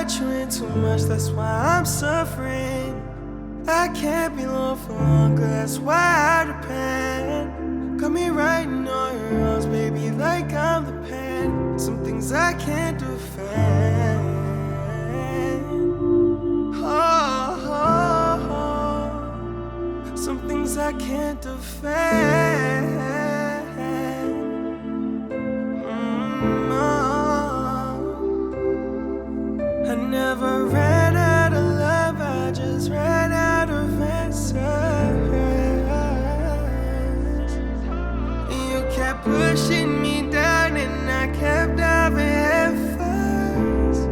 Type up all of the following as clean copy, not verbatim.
let you in too much, that's why I'm suffering. I can't be alone for longer, that's why I depend. Got me writing all your wrongs, baby, like I'm the pen. Some things I can't defend. Some things I can't defend. I never ran out of love, I just ran out of answers. You kept pushing me down and I kept diving head first.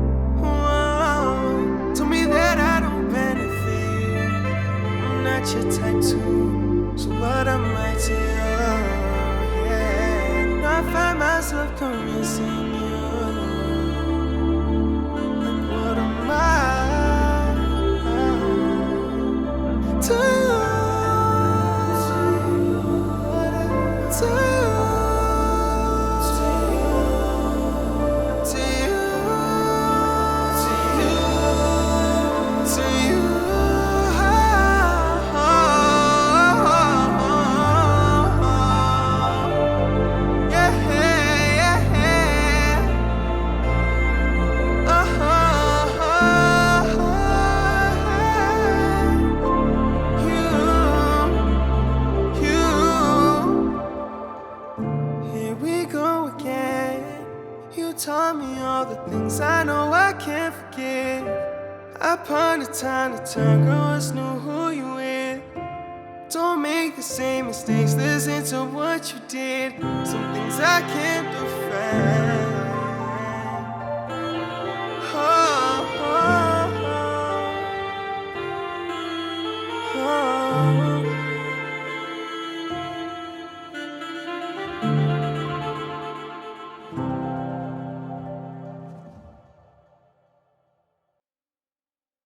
Whoa. Told me that I don't benefit, I'm not your type too, so what am I to you? Yeah. I find myself convincing you. Taught me all the things I know I can't forget. Upon a time to turn, girl, it's new who you with. Don't make the same mistakes, listen to what you did. Some things I can't defend.